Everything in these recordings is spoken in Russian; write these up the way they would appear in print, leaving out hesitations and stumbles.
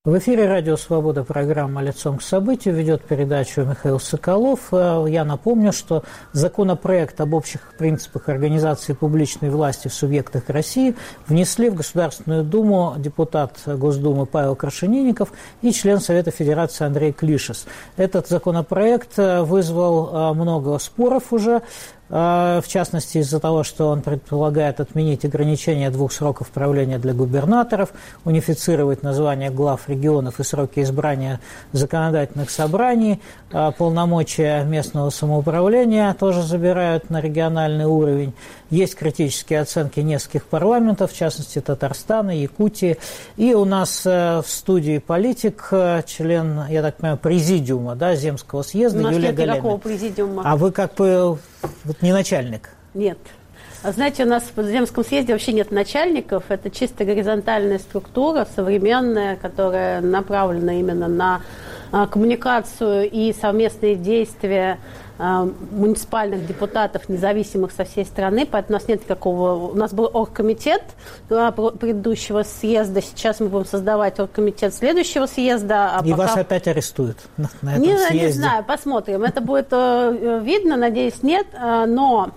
В эфире «Радио Свобода», программа «Лицом к событию», ведет передачу Михаил Соколов. Я напомню, что законопроект об общих принципах организации публичной власти в субъектах России внесли в Государственную Думу депутат Госдумы Павел Крашенинников и член Совета Федерации Андрей Клишес. Этот законопроект вызвал много споров уже, в частности, из-за того, что он предполагает отменить ограничение 2 сроков правления для губернаторов, унифицировать названия глав регионов и сроки избрания законодательных собраний, полномочия местного самоуправления тоже забирают на региональный уровень. Есть критические оценки нескольких парламентов, в частности, Татарстана, Якутии. И у нас в студии политик, член, я так понимаю, президиума, да, Земского съезда, Юлия Галямина. У нас нет никакого президиума. А вы как бы не начальник? Нет. Знаете, у нас в Земском съезде вообще нет начальников. Это чисто горизонтальная структура, современная, которая направлена именно на коммуникацию и совместные действия муниципальных депутатов, независимых со всей страны, поэтому у нас нет никакого... У нас был оргкомитет предыдущего съезда, сейчас мы будем создавать оргкомитет следующего съезда. И пока... вас опять арестуют на этом съезде? Не знаю, посмотрим. Это будет видно, надеюсь, нет, но...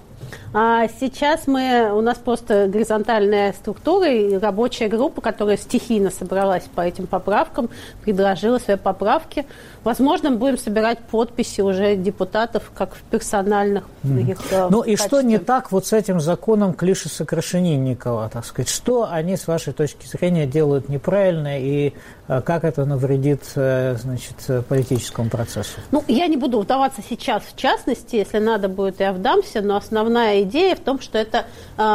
Сейчас у нас просто горизонтальная структура и рабочая группа, которая стихийно собралась по этим поправкам, предложила свои поправки. Возможно, мы будем собирать подписи уже депутатов, как в персональных их Ну и что не так вот с этим законом Клишеса-Крашенинникова, так сказать? Что они, с вашей точки зрения, делают неправильно и как это навредит, значит, политическому процессу? Ну, я не буду вдаваться сейчас в частности, если надо будет, я вдамся, но основная идея в том, что это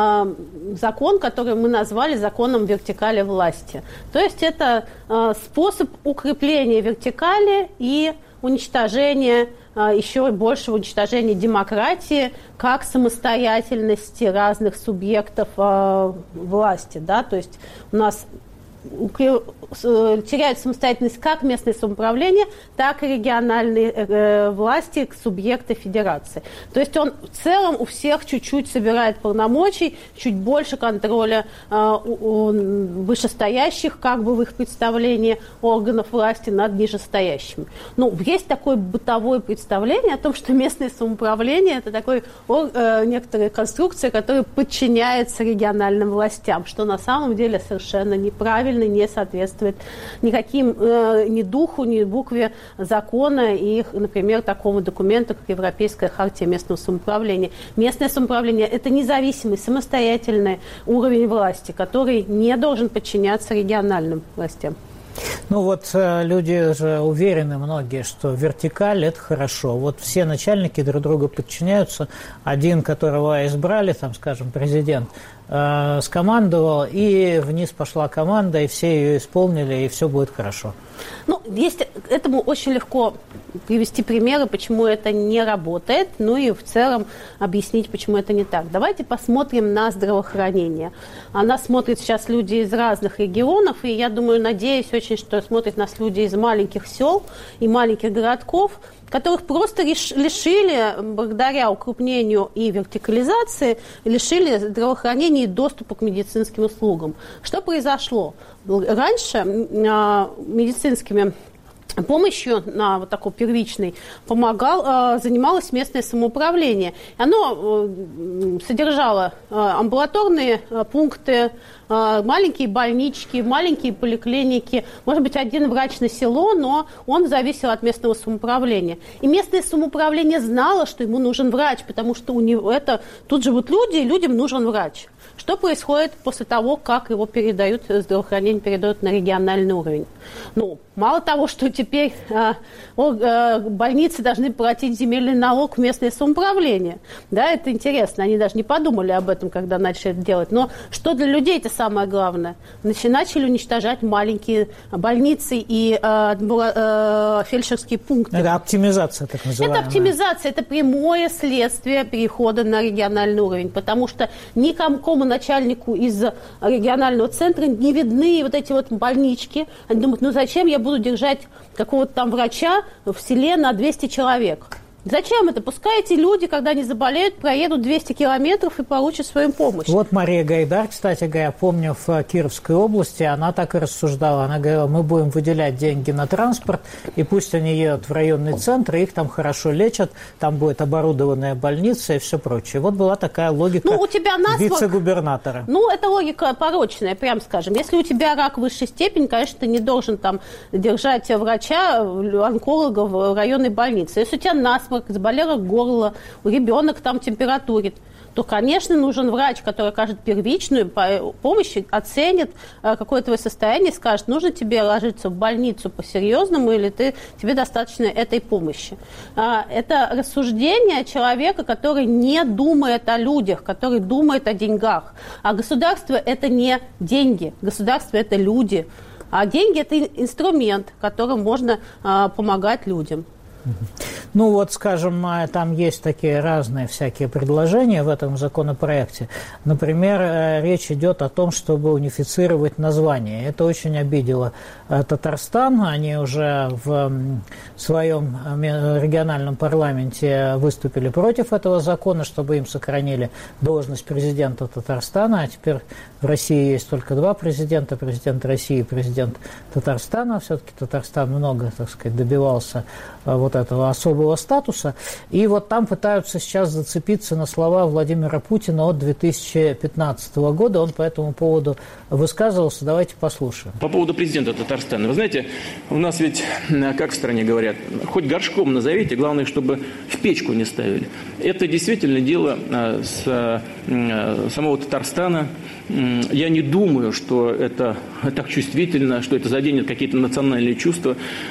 закон, который мы назвали законом вертикали власти. То есть это способ укрепления вертикали и уничтожения, еще большего уничтожения демократии как самостоятельности разных субъектов власти. Да? То есть у нас теряют самостоятельность как местное самоуправление, так и региональные власти, субъекты федерации. То есть он в целом у всех чуть-чуть собирает полномочий, чуть больше контроля у вышестоящих, как бы в их представлении, органов власти над нижестоящими. Ну, есть такое бытовое представление о том, что местное самоуправление – это такой некоторая конструкция, которая подчиняется региональным властям, что на самом деле совершенно неправильно, не соответствует никаким ни духу, ни букве закона и, например, такому документу, как Европейская хартия местного самоуправления. Местное самоуправление – это независимый, самостоятельный уровень власти, который не должен подчиняться региональным властям. Ну вот люди же уверены многие, что вертикаль – это хорошо. Вот все начальники друг друга подчиняются. Один, которого избрали, там, скажем, президент, скомандовал, и вниз пошла команда, и все ее исполнили, и все будет хорошо. Ну, этому очень легко привести примеры, почему это не работает, ну и в целом объяснить, почему это не так. Давайте посмотрим на здравоохранение. Нас смотрят сейчас люди из разных регионов, и я думаю, надеюсь очень, что смотрят нас люди из маленьких сел и маленьких городков, которых просто лишили, благодаря укрупнению и вертикализации, лишили здравоохранения и доступа к медицинским услугам. Что произошло? Раньше медицинскими помощью на вот такой первичной занималось местное самоуправление. Оно содержало амбулаторные пункты, маленькие больнички, маленькие поликлиники, может быть, один врач на село, но он зависел от местного самоуправления. И местное самоуправление знало, что ему нужен врач, потому что тут живут люди, и людям нужен врач. Что происходит после того, как его здравоохранение передают на региональный уровень? Ну, мало того, что теперь больницы должны платить земельный налог в местное самоуправление. Да, это интересно, они даже не подумали об этом, когда начали это делать. Но что для людей это самое главное? Начали уничтожать маленькие больницы и фельдшерские пункты. Это оптимизация, так называемая. Это оптимизация, это прямое следствие перехода на региональный уровень, потому что никакому начальнику из регионального центра не видны вот эти вот больнички. Они думают, ну зачем я буду держать какого-то там врача в селе на 200 человек? Зачем это? Пускай эти люди, когда они заболеют, проедут 200 километров и получат свою помощь. Вот Мария Гайдар, кстати говоря, помню, в Кировской области, она так и рассуждала. Она говорила, мы будем выделять деньги на транспорт, и пусть они едут в районный центр, их там хорошо лечат, там будет оборудованная больница и все прочее. Вот была такая логика у тебя вице-губернатора. Это логика порочная, прям скажем. Если у тебя рак высшей степени, конечно, ты не должен там держать врача, онколога в районной больнице. Если у тебя насморк, заболело горло, ребенок там температурит, то, конечно, нужен врач, который окажет первичную помощь, оценит какое твое состояние, скажет, нужно тебе ложиться в больницу по-серьезному или тебе достаточно этой помощи. Это рассуждение человека, который не думает о людях, который думает о деньгах. А государство – это не деньги, государство – это люди. А деньги – это инструмент, которым можно помогать людям. Ну вот, скажем, там есть такие разные всякие предложения в этом законопроекте. Например, речь идет о том, чтобы унифицировать название. Это очень обидело Татарстан. Они уже в своем региональном парламенте выступили против этого закона, чтобы им сохранили должность президента Татарстана. А теперь в России есть только два президента. Президент России и президент Татарстана. Все-таки Татарстан много, так сказать, добивался вот этого особого статуса. И вот там пытаются сейчас зацепиться на слова Владимира Путина от 2015 года. Он по этому поводу высказывался. Давайте послушаем. По поводу президента Татарстана. Вы знаете, у нас ведь, как в стране говорят, хоть горшком назовите, главное, чтобы в печку не ставили. Это действительно дело самого Татарстана. Я не думаю, что это так чувствительно, что это заденет какие-то национальные чувства.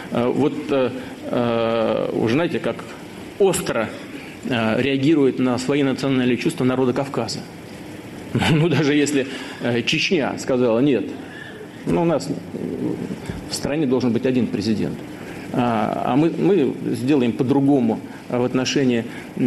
Уже знаете, как остро реагирует на свои национальные чувства народа Кавказа. Ну, даже если Чечня сказала нет, у нас в стране должен быть один президент. А мы сделаем по-другому в отношении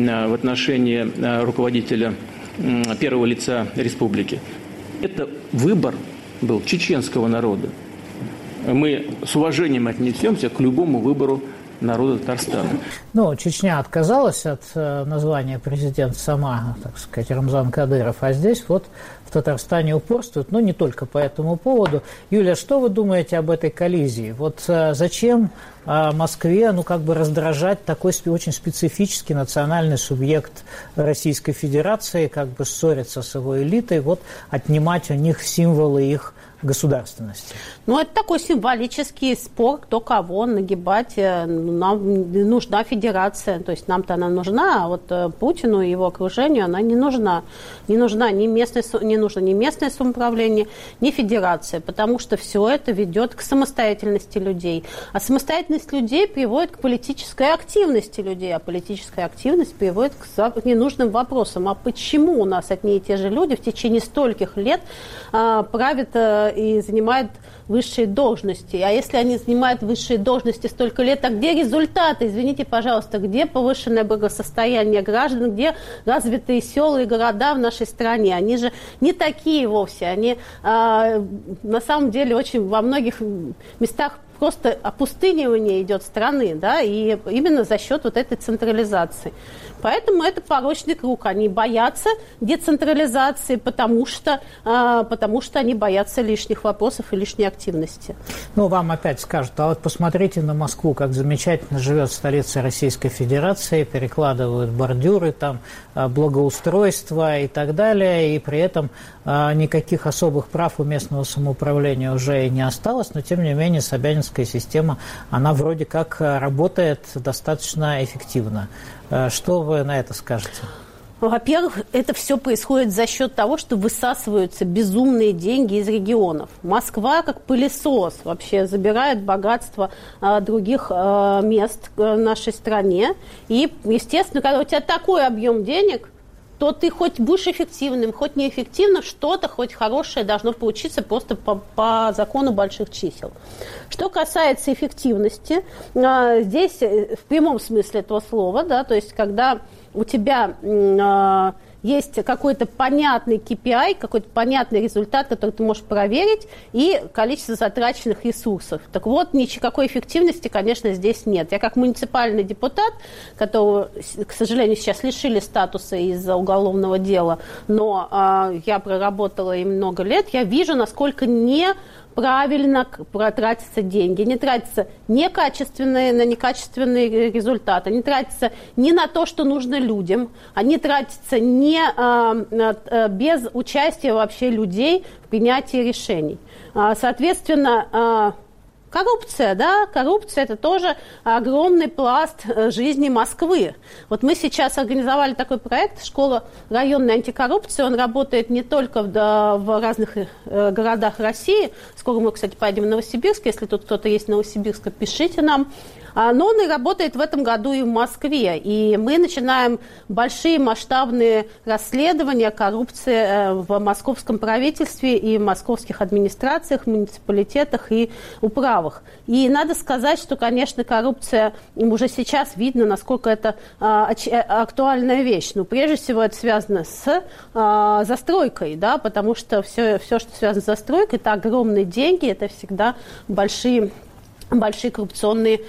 руководителя первого лица республики. Это выбор был чеченского народа. Мы с уважением отнесемся к любому выбору народа Татарстана. Чечня отказалась от названия президента сама, так сказать, Рамзан Кадыров, а здесь вот в Татарстане упорствуют, но не только по этому поводу. Юлия, что вы думаете об этой коллизии? Вот зачем Москве, раздражать такой очень специфический национальный субъект Российской Федерации, ссориться с его элитой, отнимать у них символы их государственности? Это такой символический спор, кто кого нагибать. Нам нужна федерация, то есть нам-то она нужна, а вот Путину и его окружению она не нужна. Не нужно ни местное самоуправление, ни федерация, потому что все это ведет к самостоятельности людей. А самостоятельность людей приводит к политической активности людей, а политическая активность приводит к ненужным вопросам. А почему у нас одни и те же люди в течение стольких лет правят и занимают высшие должности? А если они занимают высшие должности столько лет, а где результаты? Извините, пожалуйста, где повышенное благосостояние граждан, где развитые села и города в нашей стране? Они же не такие вовсе. Они на самом деле очень во многих местах просто опустынивание идет страны, да, и именно за счет вот этой централизации. Поэтому это порочный круг. Они боятся децентрализации, потому что они боятся лишних вопросов и лишней активности. Вам опять скажут, а вот посмотрите на Москву, как замечательно живет столица Российской Федерации, перекладывают бордюры, там благоустройство и так далее, и при этом никаких особых прав у местного самоуправления уже и не осталось, но тем не менее собянинская система, она вроде как работает достаточно эффективно. Что вы на это скажете? Во-первых, это все происходит за счет того, что высасываются безумные деньги из регионов. Москва, как пылесос, вообще забирает богатство других мест в нашей стране. И, естественно, когда у тебя такой объем денег, то ты хоть будешь эффективным, хоть неэффективным, что-то хоть хорошее должно получиться просто по закону больших чисел. Что касается эффективности, здесь в прямом смысле этого слова, да, то есть когда у тебя есть какой-то понятный KPI, какой-то понятный результат, который ты можешь проверить, и количество затраченных ресурсов. Так вот, никакой эффективности, конечно, здесь нет. Я как муниципальный депутат, которого, к сожалению, сейчас лишили статуса из-за уголовного дела, но я проработала им много лет, я вижу, насколько неправильно тратятся деньги. Не тратятся некачественные на некачественные результаты. Они тратятся не на то, что нужно людям. Они тратятся без участия вообще людей в принятии решений. Соответственно, коррупция, да, коррупция – это тоже огромный пласт жизни Москвы. Вот мы сейчас организовали такой проект «Школа районной антикоррупции». Он работает не только в разных городах России. Скоро мы, кстати, поедем в Новосибирск. Если тут кто-то есть в Новосибирске, пишите нам. Но он и работает в этом году и в Москве. И мы начинаем большие масштабные расследования коррупции в московском правительстве и в московских администрациях, муниципалитетах и управах. И надо сказать, что, конечно, коррупция, уже сейчас видно, насколько это актуальная вещь. Но прежде всего это связано с застройкой, да, потому что все, что связано с застройкой, это огромные деньги, это всегда большие коррупционные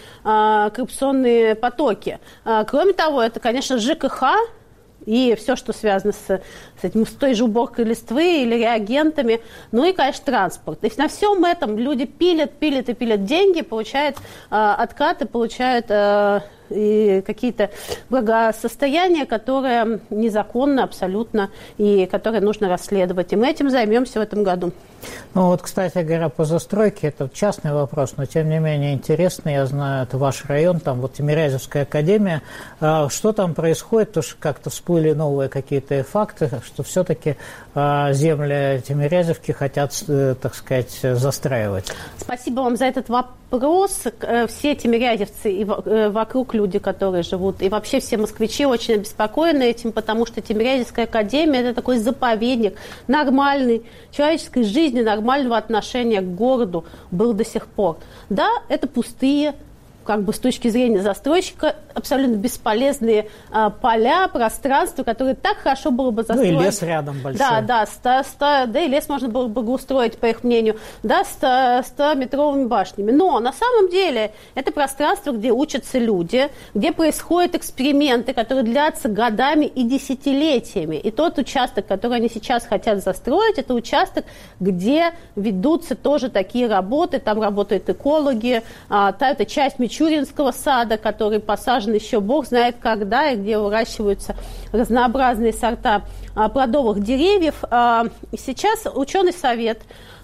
потоки. Кроме того, это, конечно, ЖКХ и все, что связано с той же уборкой листвы или реагентами, ну и, конечно, транспорт. То есть на всем этом люди пилят деньги, получают откаты, получают и какие-то благосостояния, которые незаконны абсолютно и которые нужно расследовать. И мы этим займемся в этом году. Ну вот, кстати говоря, по застройке, это частный вопрос, но тем не менее интересный. Я знаю, это ваш район, там вот Тимирязевская академия. Что там происходит? Потому что как-то всплыли новые какие-то факты, что все-таки земли Тимирязевки хотят, так сказать, застраивать. Спасибо вам за этот вопрос. Все тимирязевцы и вокруг люди, которые живут, и вообще все москвичи очень обеспокоены этим, потому что Тимирязевская академия – это такой заповедник нормальной человеческой жизни, нормального отношения к городу был до сих пор. Да, это пустые, как бы с точки зрения застройщика, абсолютно бесполезные поля, пространства, которые так хорошо было бы застроить. Ну и лес рядом большой. Да, и лес можно было бы устроить, по их мнению, да, 100-метровыми башнями. Но на самом деле это пространство, где учатся люди, где происходят эксперименты, которые длятся годами и десятилетиями. И тот участок, который они сейчас хотят застроить, это участок, где ведутся тоже такие работы, там работают экологи, это часть Мичуринского сада, который посажен еще бог знает когда, и где выращиваются разнообразные сорта плодовых деревьев. Сейчас ученый совет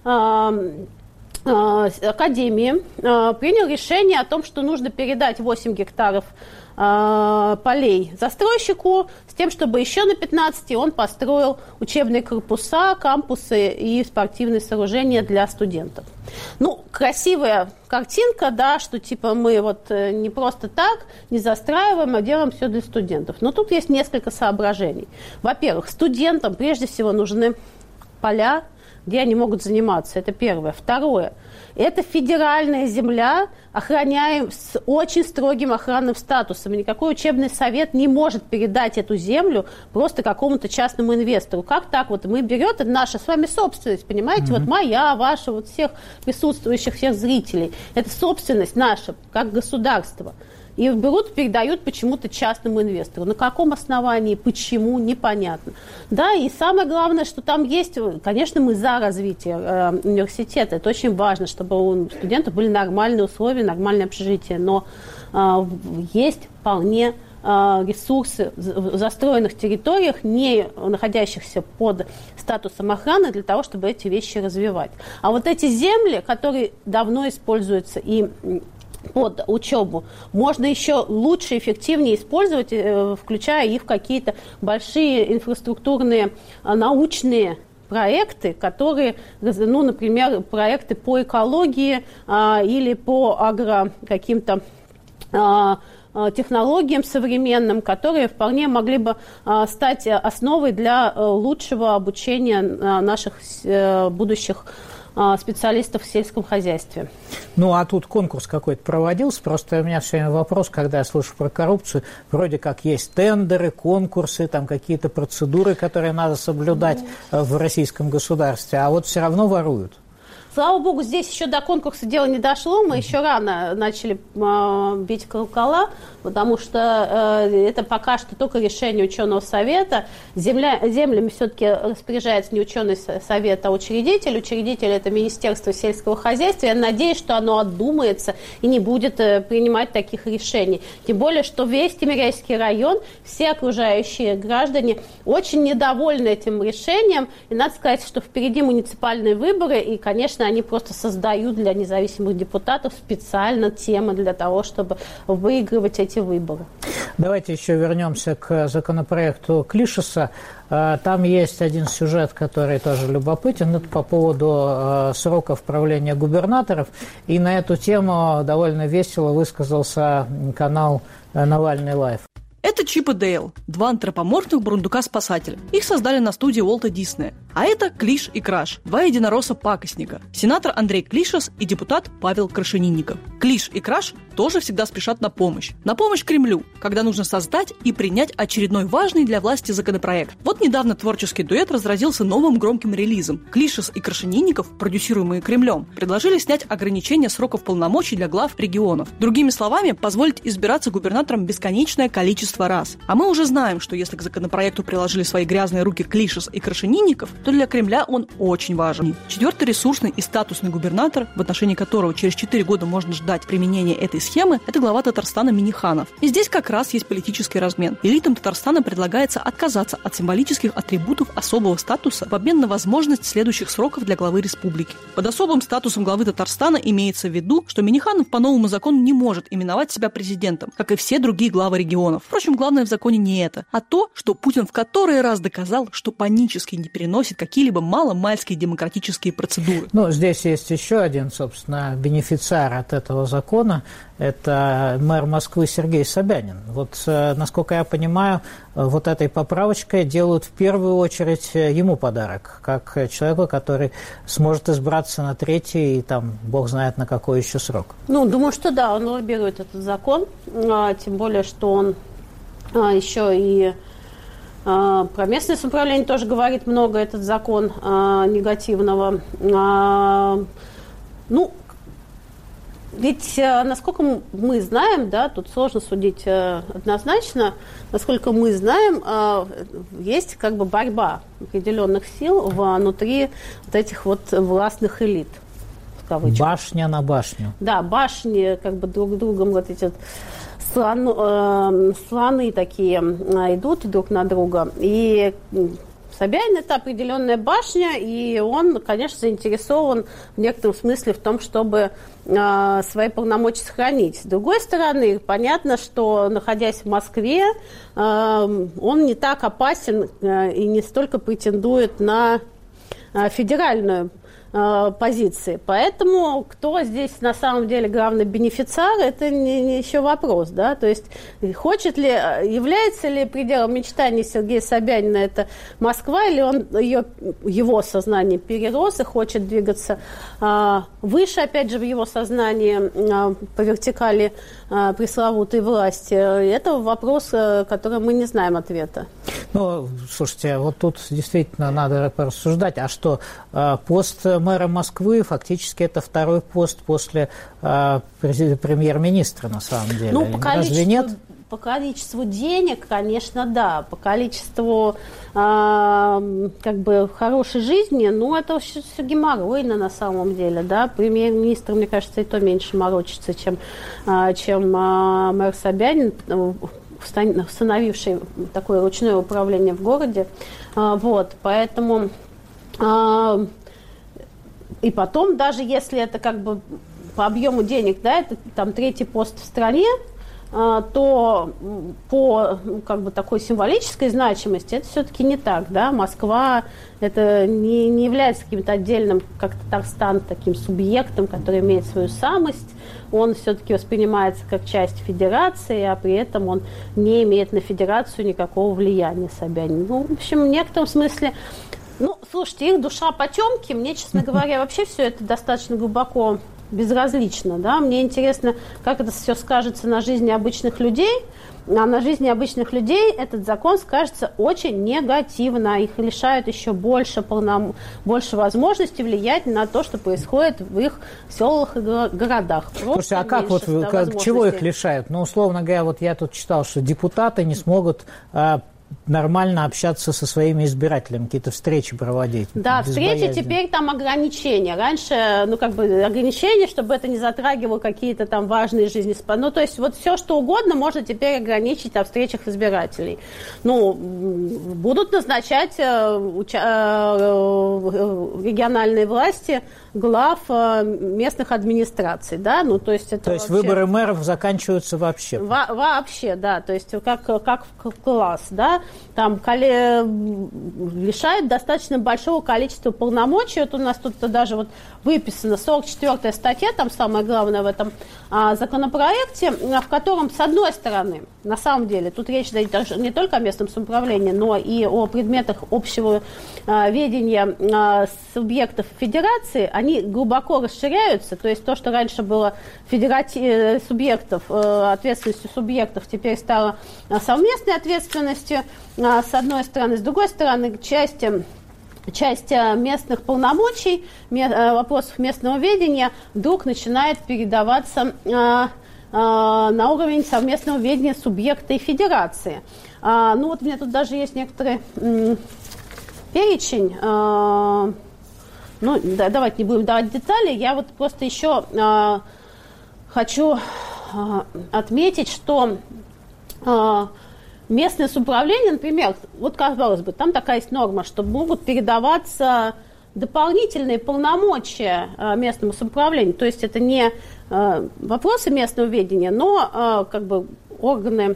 академии принял решение о том, что нужно передать 8 гектаров полей застройщику с тем, чтобы еще на 15 он построил учебные корпуса, кампусы и спортивные сооружения для студентов. Ну, красивая картинка, да, что типа мы вот не просто так не застраиваем, а делаем все для студентов. Но тут есть несколько соображений. Во-первых, студентам прежде всего нужны поля, где они могут заниматься. Это первое. Второе. Это федеральная земля, охраняем с очень строгим охранным статусом. И никакой учебный совет не может передать эту землю просто какому-то частному инвестору. Как так? Вот мы берем, это наша с вами собственность, понимаете? Вот моя, ваша, вот всех присутствующих, всех зрителей. Это собственность наша, как государство. И берут, передают почему-то частному инвестору. На каком основании, почему, непонятно. Да, и самое главное, что там есть, конечно, мы за развитие университета. Это очень важно, чтобы у студентов были нормальные условия, нормальное общежитие. Но есть вполне ресурсы в застроенных территориях, не находящихся под статусом охраны, для того, чтобы эти вещи развивать. А вот эти земли, которые давно используются и под учебу, можно еще лучше, эффективнее использовать, включая их в какие-то большие инфраструктурные, научные проекты, которые, ну, например, проекты по экологии или по каким-то технологиям современным, которые вполне могли бы стать основой для лучшего обучения наших будущих специалистов в сельском хозяйстве. Ну, а тут конкурс какой-то проводился. Просто у меня все время вопрос, когда я слышу про коррупцию, вроде как есть тендеры, конкурсы, там какие-то процедуры, которые надо соблюдать в российском государстве, а вот все равно воруют. Слава богу, здесь еще до конкурса дело не дошло. Мы еще рано начали бить колокола, потому что это пока что только решение ученого совета. Землями все-таки распоряжается не ученый совет, а учредитель. Учредитель – это Министерство сельского хозяйства. Я надеюсь, что оно отдумается и не будет принимать таких решений. Тем более, что весь Тимирязевский район, все окружающие граждане очень недовольны этим решением. И надо сказать, что впереди муниципальные выборы, и, конечно, они просто создают для независимых депутатов специально темы для того, чтобы выигрывать эти выборы. Давайте еще вернемся к законопроекту Клишеса. Там есть один сюжет, который тоже любопытен. Это по поводу сроков правления губернаторов. И на эту тему довольно весело высказался канал «Навальный Лайв». Это Чип и Дейл, два антропоморфных бурундука-спасателя. Их создали на студии Уолта Диснея. А это Клиш и Краш, два единоросса-пакостника. Сенатор Андрей Клишес и депутат Павел Крашенинников. Клиш и Краш тоже всегда спешат на помощь. На помощь Кремлю, когда нужно создать и принять очередной важный для власти законопроект. Вот недавно творческий дуэт разразился новым громким релизом. Клишес и Крашенинников, продюсируемые Кремлем, предложили снять ограничение сроков полномочий для глав регионов. Другими словами, позволить избираться губернатором бесконечное количество раз. А мы уже знаем, что если к законопроекту приложили свои грязные руки Клишес и Крашенинников, то для Кремля он очень важен. Четвертый ресурсный и статусный губернатор, в отношении которого через 4 года можно ждать применения этой схемы, это глава Татарстана Минниханов. И здесь как раз есть политический размен. Элитам Татарстана предлагается отказаться от символических атрибутов особого статуса в обмен на возможность следующих сроков для главы республики. Под особым статусом главы Татарстана имеется в виду, что Минниханов по новому закону не может именовать себя президентом, как и все другие главы регионов. Впрочем, главное в законе не это, а то, что Путин в который раз доказал, что панически не переносит какие-либо маломальские демократические процедуры. Ну, здесь есть еще один, собственно, бенефициар от этого закона. Это мэр Москвы Сергей Собянин. Вот, насколько я понимаю, вот этой поправочкой делают в первую очередь ему подарок, как человеку, который сможет избраться на третий и там, бог знает, на какой еще срок. Ну, думаю, что да, он лоббирует этот закон, тем более, что он еще и про местное самоуправление тоже говорит много, этот закон негативного. Ну, ведь, насколько мы знаем, да, тут сложно судить однозначно, насколько мы знаем, есть как бы борьба определенных сил внутри вот этих вот властных элит. Башня на башню. Да, башни как бы друг другом вот эти вот слоны такие идут друг на друга. И Собянин – это определенная башня, и он, конечно, заинтересован в некотором смысле в том, чтобы свои полномочия сохранить. С другой стороны, понятно, что, находясь в Москве, он не так опасен и не столько претендует на федеральную позиции. Поэтому кто здесь на самом деле главный бенефициар, это не еще вопрос, да, то есть хочет ли, является ли пределом мечтаний Сергея Собянина это Москва, или он его сознание перерос и хочет двигаться выше, опять же, в его сознании по вертикали пресловутой власти. Это вопрос, который мы не знаем ответа. Ну, слушайте, вот тут действительно надо порассуждать, а что пост мэра Москвы фактически это второй пост после премьер-министра, на самом деле. Ну, разве нет? По количеству денег, конечно, да. По количеству как бы хорошей жизни, ну, это все геморройно на самом деле, да. Премьер-министр, мне кажется, и то меньше морочится, чем мэр Собянин, установивший такое ручное управление в городе. Вот, поэтому... И потом, даже если это как бы по объему денег, да, это там третий пост в стране, то по как бы такой символической значимости это все-таки не так, да. Москва это не является каким-то отдельным, как Татарстан, таким субъектом, который имеет свою самость. Он все-таки воспринимается как часть федерации, а при этом он не имеет на федерацию никакого влияния, Собянин. Ну, в общем, в некотором смысле Ну, слушайте, их душа потемки. Мне, честно говоря, вообще все это достаточно глубоко безразлично. Да? Мне интересно, как это все скажется на жизни обычных людей. А на жизни обычных людей этот закон скажется очень негативно. Их лишают еще больше возможностей влиять на то, что происходит в их селах и городах. Слушайте, а как вот чего их лишают? Ну, условно говоря, вот я тут читал, что депутаты не смогут нормально общаться со своими избирателями, какие-то встречи проводить. Да, встречи, теперь там ограничения. Раньше, ограничения, чтобы это не затрагивало какие-то там важные жизни. Ну, то есть вот все, что угодно можно теперь ограничить о встречах избирателей. Ну, будут назначать региональные власти глав местных администраций, да, ну, то есть это То есть вообще... выборы мэров заканчиваются вообще? Вообще, да, то есть как класс, да, там лишают достаточно большого количества полномочий. Вот у нас тут даже вот выписана 44-я статья, там самое главное в этом законопроекте, в котором, с одной стороны, на самом деле, тут речь идет не только о местном самоуправлении, но и о предметах общего ведения субъектов федерации, они глубоко расширяются, то есть то, что раньше было субъектов, ответственностью субъектов, теперь стало совместной ответственностью, с одной стороны. С другой стороны, часть местных полномочий, вопросов местного ведения вдруг начинает передаваться на уровень совместного ведения субъекта и федерации. Ну вот у меня тут даже есть некоторый перечень. Ну, да, давайте не будем давать детали. Я вот просто еще хочу отметить, что местное самоуправление, например, вот казалось бы, там такая есть норма, что могут передаваться дополнительные полномочия местному самоуправлению. То есть это не вопросы местного ведения, но как бы органы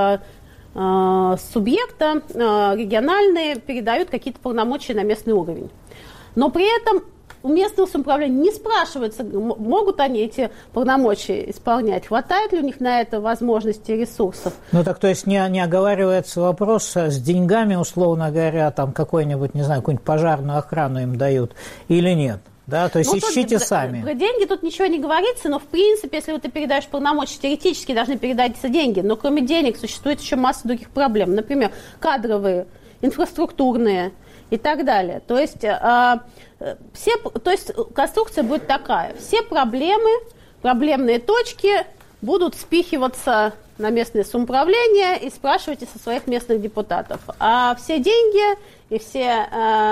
субъекта региональные передают какие-то полномочия на местный уровень. Но при этом у местного самоуправления не спрашивается, могут они эти полномочия исполнять, хватает ли у них на это возможности и ресурсов. Ну так, то есть не оговаривается вопрос с деньгами, условно говоря, там какую-нибудь пожарную охрану им дают или нет? Да, то есть ищите сами. Про деньги тут ничего не говорится, но в принципе, если ты передаешь полномочия, теоретически должны передаться деньги. Но кроме денег существует еще масса других проблем. Например, кадровые, инфраструктурные и так далее. То есть, конструкция будет такая. Все проблемные точки будут спихиваться на местное самоуправление и спрашивайте со своих местных депутатов. А все деньги и все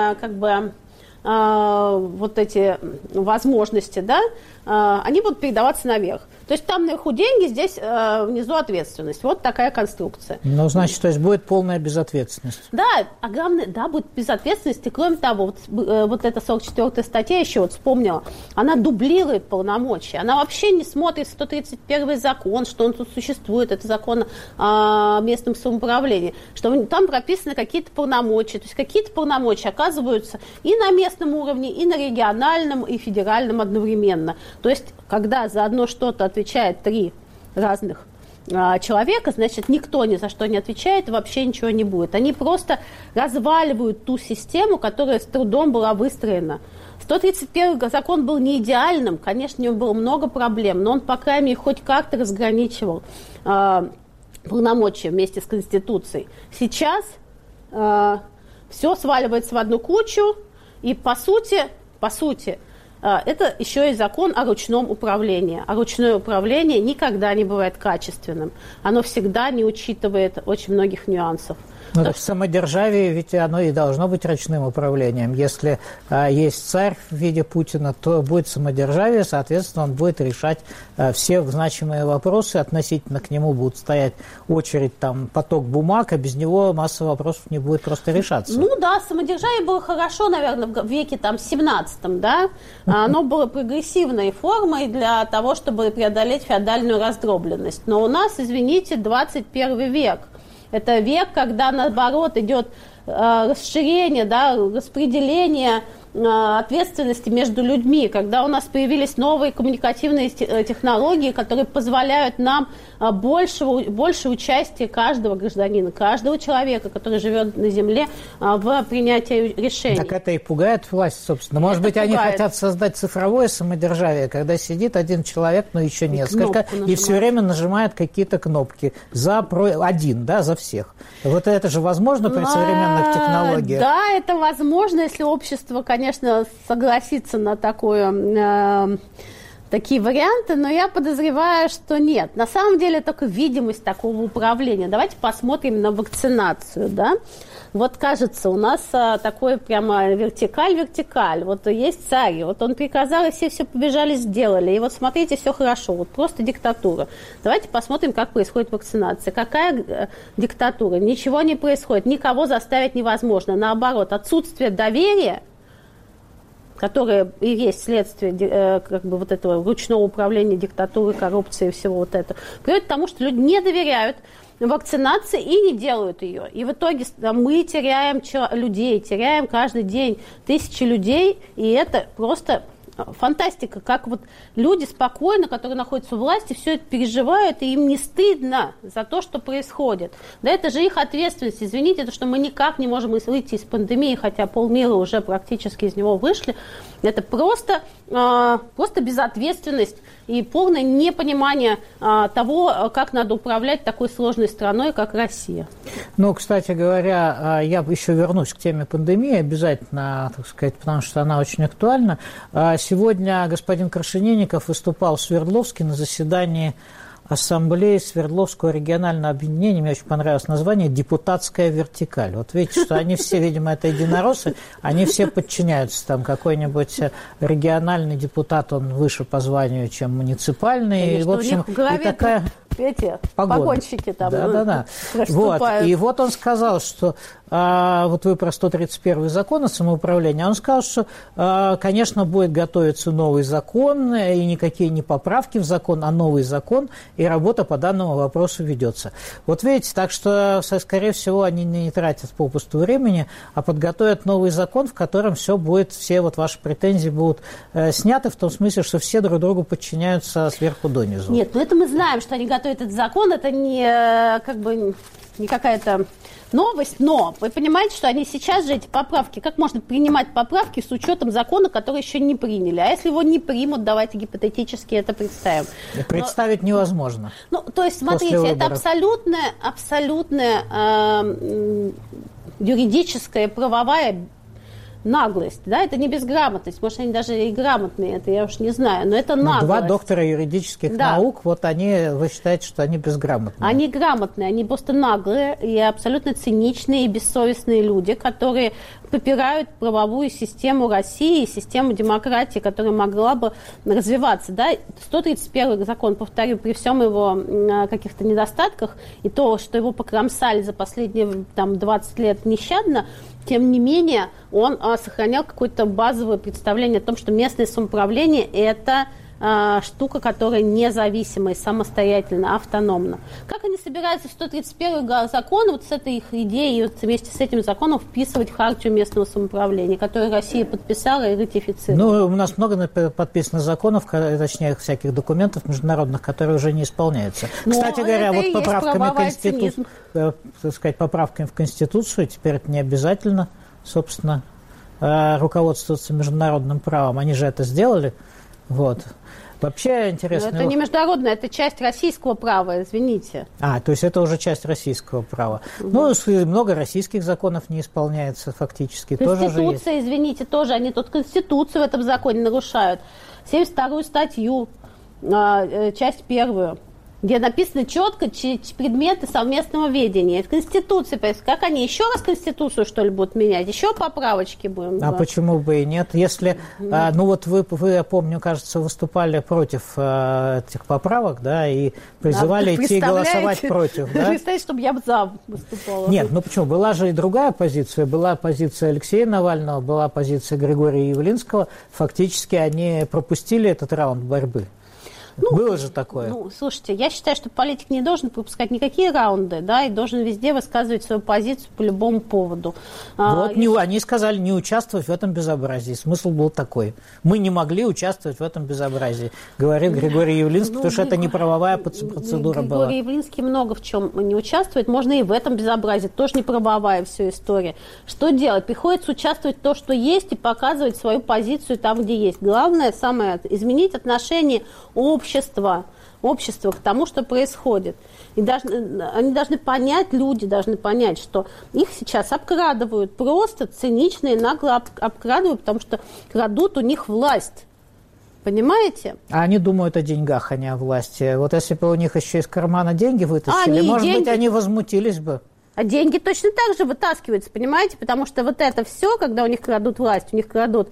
вот эти возможности, да, они будут передаваться наверх. То есть там наверху деньги, здесь внизу ответственность. Вот такая конструкция. Ну, значит, то есть будет полная безответственность. Да, а главное, да, будет безответственность. И кроме того, вот эта 44-я статья, еще вот вспомнила, она дублирует полномочия. Она вообще не смотрит 131-й закон, что он тут существует, это закон о местном самоуправлении, что там прописаны какие-то полномочия. То есть какие-то полномочия оказываются и на местном уровне, и на региональном, и федеральном одновременно. То есть, когда за одно что-то отвечает 3 разных человека, значит, никто ни за что не отвечает, и вообще ничего не будет. Они просто разваливают ту систему, которая с трудом была выстроена. 131 закон был не идеальным, конечно, у него было много проблем, но он, по крайней мере, хоть как-то разграничивал полномочия вместе с Конституцией. Сейчас все сваливается в одну кучу, и по сути, это еще и закон о ручном управлении. А ручное управление никогда не бывает качественным. Оно всегда не учитывает очень многих нюансов. Ну, так в самодержавии ведь оно и должно быть ручным управлением. Если есть царь в виде Путина, то будет самодержавие, соответственно, он будет решать все значимые вопросы, относительно к нему будут стоять очередь, там, поток бумаг, а без него масса вопросов не будет просто решаться. Ну да, самодержавие было хорошо, наверное, в веке 17-м, да, оно было прогрессивной формой для того, чтобы преодолеть феодальную раздробленность. Но у нас, извините, 21 век. Это век, когда, наоборот, идет расширение, да, распределение ответственности между людьми, когда у нас появились новые коммуникативные технологии, которые позволяют нам больше участия каждого гражданина, каждого человека, который живет на земле, в принятии решений. Так это и пугает власть, собственно. Может быть, они хотят создать цифровое самодержавие, когда сидит один человек, но еще несколько, и все время нажимает какие-то кнопки за всех. Вот это же возможно при современных технологиях? Да, это возможно, если общество, конечно, согласится на такие варианты, но я подозреваю, что нет. На самом деле только видимость такого управления. Давайте посмотрим на вакцинацию, да. Вот кажется, у нас такой прямо вертикаль. Вот есть царь, вот он приказал, и все побежали, сделали. И вот смотрите, все хорошо, вот просто диктатура. Давайте посмотрим, как происходит вакцинация. Какая диктатура? Ничего не происходит, никого заставить невозможно. Наоборот, отсутствие доверия, которое и есть следствие вот этого ручного управления, диктатуры, коррупции и всего вот этого, приводит к тому, что люди не доверяют вакцинации и не делают ее. И в итоге мы теряем людей, теряем каждый день тысячи людей, и это просто фантастика, как вот люди спокойно, которые находятся у власти, все это переживают, и им не стыдно за то, что происходит. Да, это же их ответственность. Извините, это что мы никак не можем выйти из пандемии, хотя полмира уже практически из него вышли. Это просто безответственность и полное непонимание того, как надо управлять такой сложной страной, как Россия. Ну, кстати говоря, я еще вернусь к теме пандемии обязательно, так сказать, потому что она очень актуальна. Сегодня господин Крашенинников выступал в Свердловске на заседании Ассамблеи Свердловского регионального объединения. Мне очень понравилось название «Депутатская вертикаль». Вот видите, что они все, видимо, это единороссы, они все подчиняются. Там какой-нибудь региональный депутат, он выше по званию, чем муниципальный. Конечно, и, в общем, у них в голове и такая... эти погонщики там. Да. Вот. И вот он сказал, что вот вы про 131 закон о самоуправлении, он сказал, что, конечно, будет готовиться новый закон, и никакие не поправки в закон, а новый закон, и работа по данному вопросу ведется. Вот видите, так что, скорее всего, они не тратят попусту времени, а подготовят новый закон, в котором все вот ваши претензии будут сняты, в том смысле, что все друг другу подчиняются сверху донизу. Нет, ну это мы знаем, что они готовят этот закон, это не какая-то новость, но вы понимаете, что они сейчас же эти поправки, как можно принимать поправки с учетом закона, который еще не приняли? А если его не примут, давайте гипотетически это представим. Представить невозможно. Ну, то есть, смотрите, это абсолютная юридическая, правовая наглость, да, это не безграмотность, может, они даже и грамотные, это я уж не знаю, но это наглость. Два доктора юридических наук, вот они, вы считаете, что они безграмотные? Они грамотные, они просто наглые и абсолютно циничные и бессовестные люди, которые попирают правовую систему России и систему демократии, которая могла бы развиваться, да. 131 закон, повторю, при всем его каких-то недостатках и то, что его покромсали за последние 20 лет нещадно, тем не менее, он сохранял какое-то базовое представление о том, что местное самоуправление – это штука, которая независима и самостоятельна, автономна. Как они собираются в 131 закон, вот с этой их идеей, вот вместе с этим законом вписывать в хартию местного самоуправления, которую Россия подписала и ратифицировала? Ну, у нас много подписано законов, точнее, всяких документов международных, которые уже не исполняются. Кстати говоря, вот поправками в Конституцию, теперь это не обязательно, собственно, руководствоваться международным правом. Они же это сделали. Вот. Вообще интересно. Но это не международное, это часть российского права, извините. То есть это уже часть российского права. Ну, много российских законов не исполняется фактически. Конституция, извините, тоже. Они тут Конституцию в этом законе нарушают. 72-ю статью, часть 1, где написано четко предметы совместного ведения. Это Конституция. Как они еще раз Конституцию, что ли, будут менять? Еще поправочки будем делать? Почему бы и нет? Если, вы, я помню, кажется, выступали против этих поправок, да, и призывали идти голосовать против. Да? Представьте, чтобы я за выступала. Нет, почему? Была же и другая позиция. Была позиция Алексея Навального, была позиция Григория Явлинского. Фактически они пропустили этот раунд борьбы. Было же такое. Слушайте, я считаю, что политик не должен пропускать никакие раунды, да, и должен везде высказывать свою позицию по любому поводу. Они сказали не участвовать в этом безобразии. Смысл был такой. Мы не могли участвовать в этом безобразии, говорит Григорий Явлинский, потому что это не правовая процедура была. Григорий Явлинский много в чем не участвует. Можно и в этом безобразии. Тоже не правовая вся история. Что делать? Приходится участвовать в том, что есть, и показывать свою позицию там, где есть. Главное, изменить отношение общества к тому, что происходит. И они должны понять, люди должны понять, что их сейчас обкрадывают, просто цинично и нагло обкрадывают, потому что крадут у них власть. Понимаете? А они думают о деньгах, а не о власти. Вот если бы у них еще из кармана деньги вытащили, может быть, они возмутились бы. А деньги точно так же вытаскиваются, понимаете? Потому что вот это все, когда у них крадут власть, у них крадут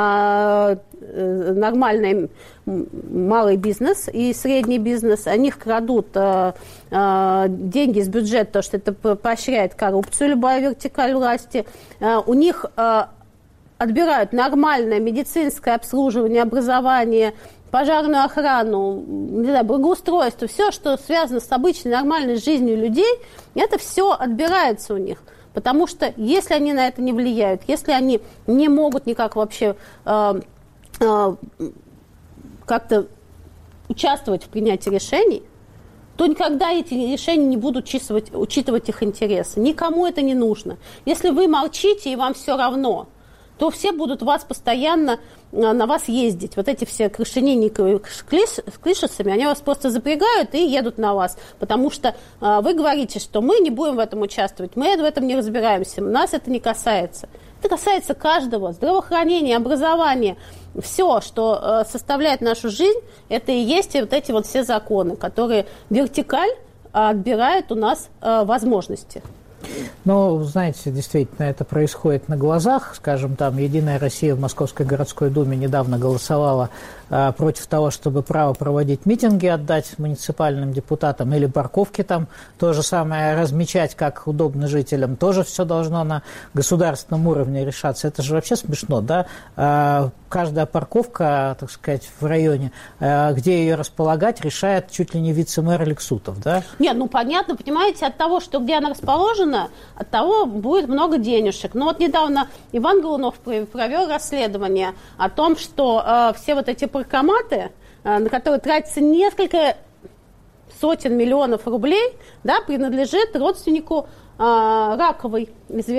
нормальный малый бизнес и средний бизнес, у них крадут деньги из бюджета, потому что это поощряет коррупцию, любая вертикаль власти. У них отбирают нормальное медицинское обслуживание, образование, пожарную охрану, не знаю, благоустройство, все, что связано с обычной нормальной жизнью людей, это все отбирается у них. Потому что если они на это не влияют, если они не могут никак вообще как-то участвовать в принятии решений, то никогда эти решения не будут учитывать их интересы. Никому это не нужно. Если вы молчите и вам все равно, то все будут постоянно на вас ездить. Вот эти все крашенинниковые с клишесами, они вас просто запрягают и едут на вас. Потому что вы говорите, что мы не будем в этом участвовать, мы в этом не разбираемся, нас это не касается. Это касается каждого. Здравоохранения, образования, все, что составляет нашу жизнь, это и есть вот эти вот все законы, которые вертикаль отбирают у нас возможности. Ну, знаете, действительно, это происходит на глазах. Скажем, там «Единая Россия» в Московской городской думе недавно голосовала против того, чтобы право проводить митинги отдать муниципальным депутатам или парковки там то же самое размечать, как удобно жителям. Тоже все должно на государственном уровне решаться. Это же вообще смешно, да? Каждая парковка, так сказать, в районе, где ее располагать, решает чуть ли не вице-мэр Лексутов, да? Нет, понятно, понимаете, от того, что где она расположена, от того будет много денежек. Но вот недавно Иван Голунов провел расследование о том, что все вот эти паркоматы, на которые тратится несколько сотен миллионов рублей, да, принадлежит родственнику Раковой,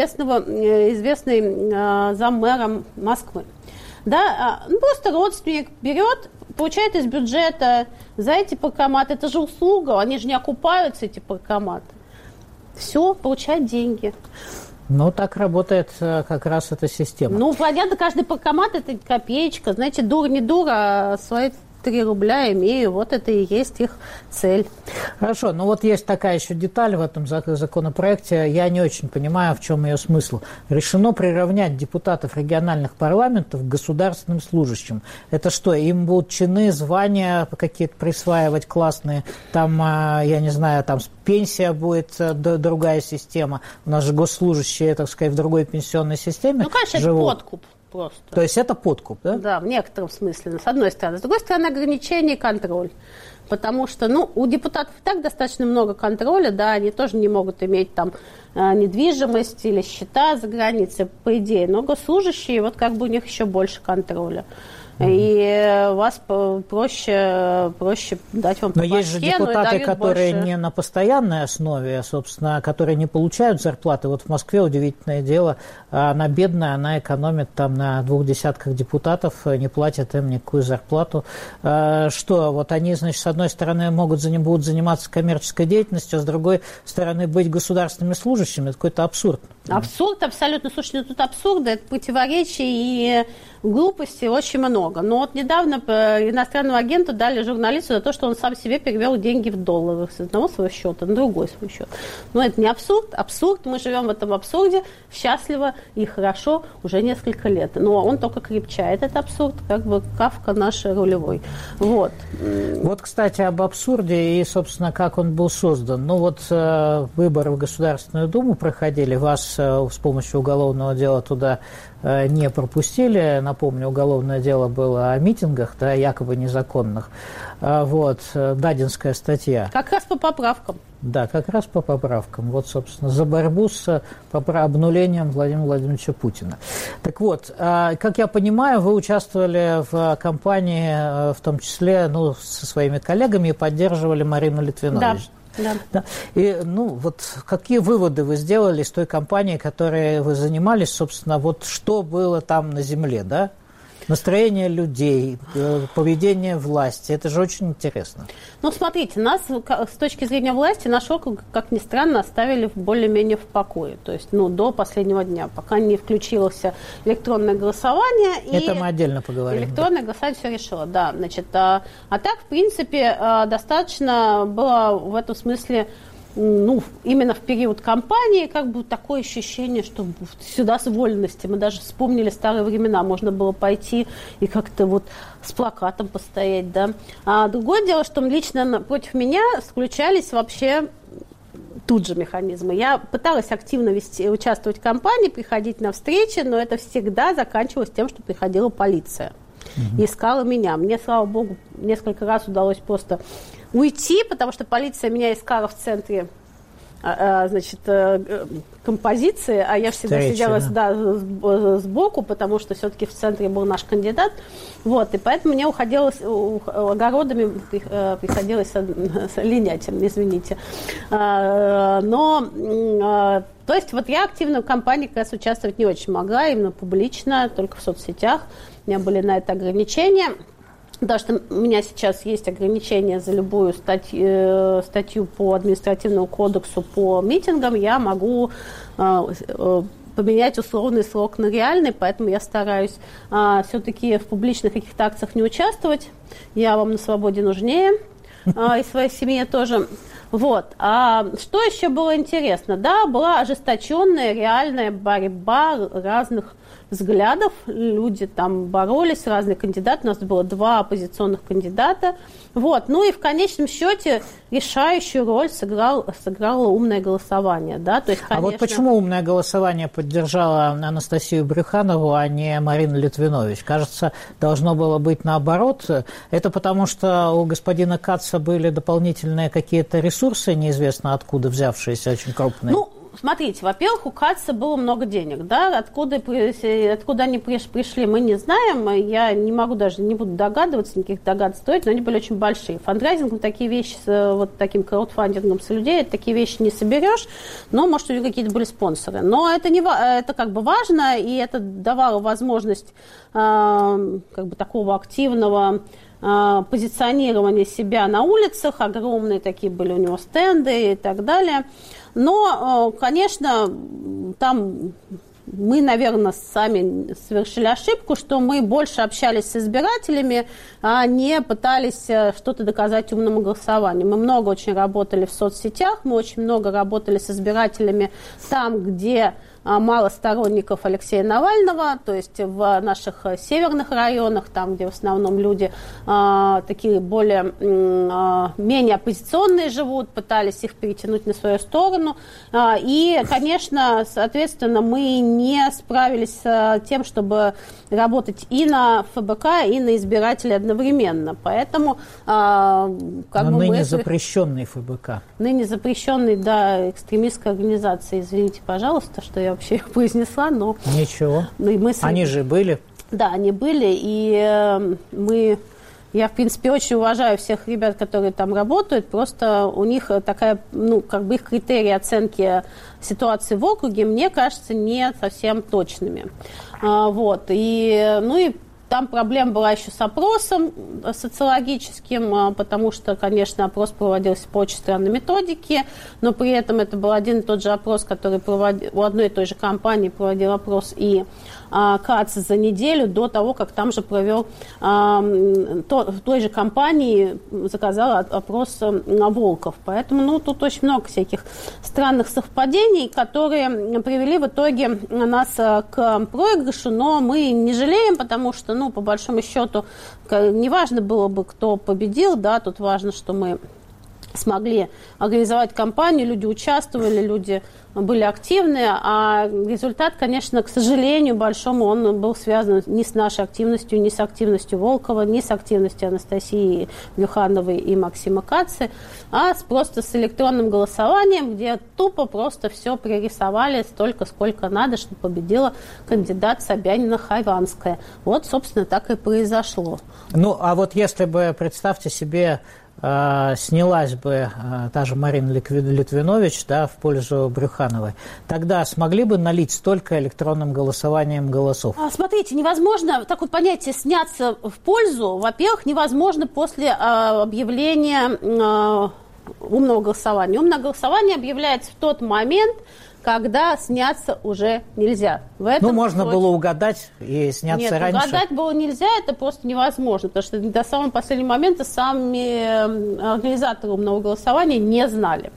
известной заммэра Москвы. Да, просто родственник берет, получает из бюджета за эти паркоматы. Это же услуга, они же не окупаются, эти паркоматы. Все, получает деньги. Ну, так работает как раз эта система. Ну, понятно, каждый паркомат – это копеечка. Значит, дура не дура, а свои 3 рубля имею. Вот это и есть их цель. Хорошо, но вот есть такая еще деталь в этом законопроекте. Я не очень понимаю, в чем ее смысл. Решено приравнять депутатов региональных парламентов к государственным служащим. Это что, им будут чины, звания какие-то присваивать классные? Там, я не знаю, там пенсия будет другая система. У нас же госслужащие, так сказать, в другой пенсионной системе конечно, живут. Это подкуп. Просто. То есть это подкуп, да? Да, в некотором смысле, с одной стороны. С другой стороны, ограничение и контроль. Потому что, у депутатов и так достаточно много контроля, да, они тоже не могут иметь там недвижимость или счета за границей, по идее. Но госслужащие, вот как бы у них еще больше контроля. И вас проще дать вам по башке. Но есть же депутаты, которые не на постоянной основе, собственно, которые не получают зарплаты. Вот в Москве удивительное дело, она бедная, она экономит там на 2 десятках депутатов, не платят им никакую зарплату. Что, вот они, значит, с одной стороны будут заниматься коммерческой деятельностью, а с другой стороны быть государственными служащими. Это какой-то абсурд. Абсурд, абсолютно. Слушайте, тут абсурда, это противоречий и глупости очень много. Но вот недавно иностранному агенту дали журналисту за то, что он сам себе перевел деньги в доллары с одного своего счета на другой свой счет. Но это не абсурд. Абсурд. Мы живем в этом абсурде счастливо и хорошо уже несколько лет. Но он только крепчает, этот абсурд, как бы Кафка наш рулевой. Вот. Вот, кстати, об абсурде и, собственно, как он был создан. Ну вот выборы в Государственную Думу проходили, вас с помощью уголовного дела туда не пропустили. напомню, уголовное дело было о митингах, да, якобы незаконных. Дадинская статья. Как раз по поправкам. Да, как раз по поправкам. Вот, собственно, за борьбу с обнулением Владимира Владимировича Путина. Так вот, как я понимаю, вы участвовали в кампании, в том числе, со своими коллегами, и поддерживали Марину Литвинович. Да. Да. И, какие выводы вы сделали из той кампании, которой вы занимались, собственно, что было там на земле, да? Настроение людей, поведение власти. Это же очень интересно. Смотрите, нас с точки зрения власти наш округ, как ни странно, оставили более-менее в покое. То есть, до последнего дня, пока не включилось электронное голосование. Это мы отдельно поговорим. Электронное голосование все решило, да. Значит, а так, в принципе, достаточно было в этом смысле... именно в период кампании, такое ощущение, что сюда с вольности. Мы даже вспомнили старые времена. Можно было пойти и как-то с плакатом постоять, да. А другое дело, что лично против меня включались вообще тут же механизмы. Я пыталась активно участвовать в кампании, приходить на встречи, но это всегда заканчивалось тем, что приходила полиция. И искала меня. Мне, слава богу, несколько раз удалось просто уйти, потому что полиция меня искала в центре, композиции, а я всегда сидела сбоку, потому что все-таки в центре был наш кандидат. И поэтому мне огородами приходилось линять, извините. То есть я активно в кампании как раз участвовать не очень могла, именно публично, только в соцсетях. У меня были на это ограничения. Потому что у меня сейчас есть ограничения за любую статью по административному кодексу по митингам, я могу поменять условный срок на реальный, поэтому я стараюсь все-таки в публичных каких-то акциях не участвовать. Я вам на свободе нужнее, и своей семье тоже. А что еще было интересно? Да, была ожесточенная реальная борьба разных взглядов, люди там боролись, разные кандидаты, у нас было 2 оппозиционных кандидата, и в конечном счете решающую роль сыграло умное голосование, да, то есть, конечно... А почему умное голосование поддержало Анастасию Брюханову, а не Марину Литвинович? Кажется, должно было быть наоборот. Это потому, что у господина Каца были дополнительные какие-то ресурсы, неизвестно откуда взявшиеся, очень крупные? Смотрите, во-первых, у Каца было много денег, да, откуда они пришли, мы не знаем, я не буду догадываться, никаких догад строить, но они были очень большие. Фандрайзингом такие вещи, таким краудфандингом с людей, такие вещи не соберешь, но, может, у них какие-то были спонсоры. Но это важно, и это давало возможность такого активного позиционирования себя на улицах, огромные такие были у него стенды и так далее. Но, конечно, там мы, наверное, сами совершили ошибку, что мы больше общались с избирателями, а не пытались что-то доказать умному голосованию. Мы много очень работали в соцсетях, мы очень много работали с избирателями там, где мало сторонников Алексея Навального, то есть в наших северных районах, там, где в основном люди такие менее оппозиционные живут, пытались их перетянуть на свою сторону. И, конечно, соответственно, мы не справились с тем, чтобы работать и на ФБК, и на избирателей одновременно. Поэтому ныне запрещенный ФБК. Ныне запрещенный, да, экстремистской организации. Извините, пожалуйста, что я вообще их произнесла, но... Ничего. Они же были. Да, они были, и я, в принципе, очень уважаю всех ребят, которые там работают, просто у них такая, их критерии оценки ситуации в округе, мне кажется, не совсем точными. И там проблема была еще с опросом социологическим, потому что, конечно, опрос проводился по очень странной методике, но при этом это был один и тот же опрос, который у одной и той же компании проводил опрос и Кац за неделю до того, как там же провел в той же компании заказал опрос Волков. Поэтому тут очень много всяких странных совпадений, которые привели в итоге нас к проигрышу, но мы не жалеем, потому что, по большому счету, не важно было бы, кто победил, да, тут важно, что мы смогли организовать кампанию, люди участвовали, люди были активны, а результат, конечно, к сожалению, большому, он был связан не с нашей активностью, не с активностью Волкова, не с активностью Анастасии Брюхановой и Максима Кацы, а просто с электронным голосованием, где тупо просто все пририсовали столько, сколько надо, чтобы победила кандидат Собянина-Хайванская. Вот, собственно, так и произошло. Ну, а вот если бы, представьте себе, снялась бы та же Марина Литвинович, да, в пользу Брюхановой, тогда смогли бы налить столько электронным голосованием голосов? Смотрите, невозможно такое понятие «сняться в пользу». Во-первых, невозможно после объявления умного голосования. Умное голосование объявляется в тот момент, когда сняться уже нельзя. Можно было угадать и сняться раньше. Нет, угадать было нельзя, это просто невозможно, потому что до самого последнего момента сами организаторы умного голосования не знали.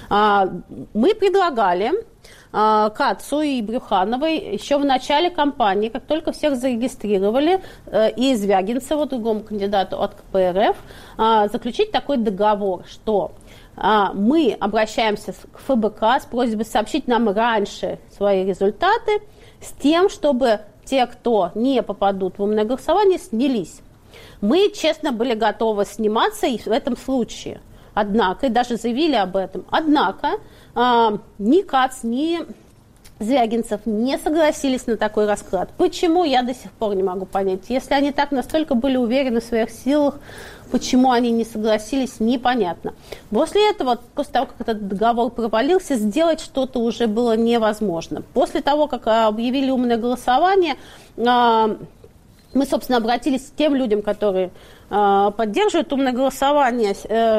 Мы предлагали Кацу и Брюхановой еще в начале кампании, как только всех зарегистрировали, и Звягинцеву, другому кандидату от КПРФ, заключить такой договор, что мы обращаемся к ФБК с просьбой сообщить нам раньше свои результаты с тем, чтобы те, кто не попадут в умное голосование, снялись. Мы, честно, были готовы сниматься и в этом случае. Однако, и даже заявили об этом, однако ни Кац, ни Звягинцев не согласились на такой расклад. Почему, я до сих пор не могу понять. Если они так настолько были уверены в своих силах, почему они не согласились, непонятно. После этого, после того, как этот договор провалился, сделать что-то уже было невозможно. После того, как объявили умное голосование, мы, собственно, обратились к тем людям, которые поддерживают умное голосование,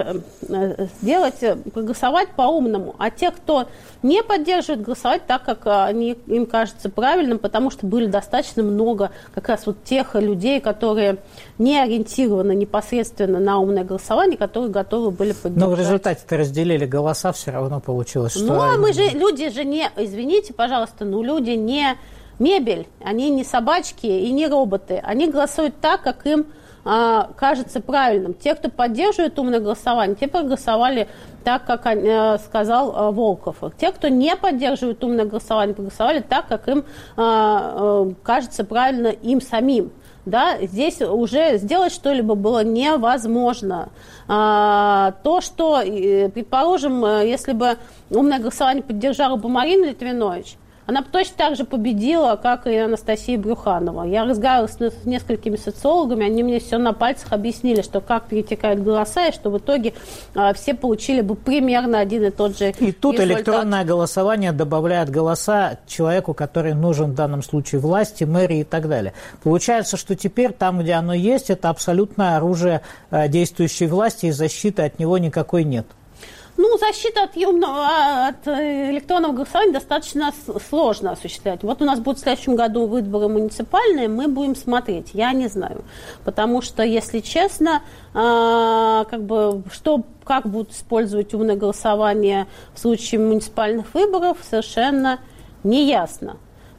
проголосовать по-умному. А те, кто не поддерживает, голосовать так, как им кажется правильным, потому что были достаточно много как раз вот тех людей, которые не ориентированы непосредственно на умное голосование, которые готовы были поддержать. Но в результате-то разделили голоса, все равно получилось, что... Ну, а люди же не, извините, пожалуйста, люди не мебель, они не собачки и не роботы. Они голосуют так, как им кажется правильным. Те, кто поддерживает умное голосование, те проголосовали так, как сказал Волков. Те, кто не поддерживает умное голосование, проголосовали так, как им кажется правильно им самим. Да, здесь уже сделать что-либо было невозможно. То, что, предположим, если бы умное голосование поддержала бы Марина Литвинович, она бы точно так же победила, как и Анастасия Брюханова. Я разговаривала с несколькими социологами, они мне все на пальцах объяснили, что как перетекают голоса, и что в итоге все получили бы примерно один и тот же результат. И тут электронное голосование добавляет голоса человеку, который нужен в данном случае власти, мэрии и так далее. Получается, что теперь там, где оно есть, это абсолютное оружие действующей власти, и защиты от него никакой нет. Ну, защиту от электронного голосования достаточно сложно осуществлять. Вот у нас будут в следующем году выборы муниципальные, мы будем смотреть, я не знаю. Потому что, если честно, как будут использовать умное голосование в случае муниципальных выборов, совершенно неясно.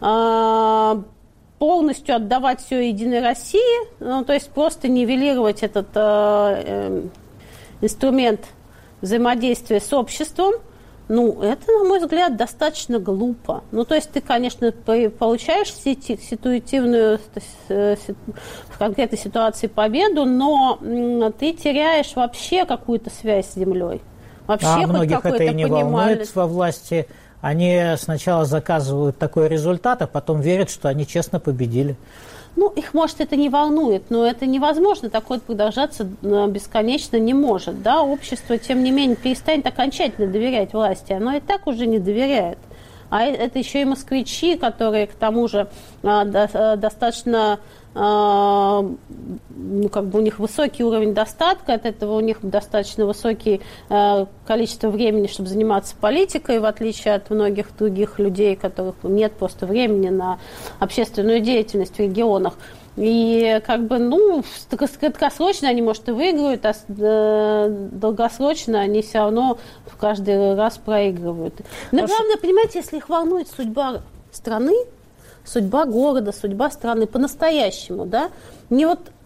Полностью отдавать все Единой России, то есть просто нивелировать этот инструмент взаимодействия с обществом, это, на мой взгляд, достаточно глупо. То есть ты, конечно, получаешь ситуативную в конкретной ситуации победу, но ты теряешь вообще какую-то связь с землей. Вообще многих это и не волнует во власти. Они сначала заказывают такой результат, а потом верят, что они честно победили. Их, может, это не волнует, но это невозможно, такое продолжаться бесконечно не может. Да? Общество, тем не менее, перестанет окончательно доверять власти, оно и так уже не доверяет. А это еще и москвичи, которые, к тому же, достаточно, у них высокий уровень достатка, от этого у них достаточно высокое количество времени, чтобы заниматься политикой, в отличие от многих других людей, у которых нет просто времени на общественную деятельность в регионах. И краткосрочно они, может, и выигрывают, а долгосрочно они все равно каждый раз проигрывают. Но главное, понимаете, если их волнует судьба страны, судьба города, судьба страны по-настоящему, да, не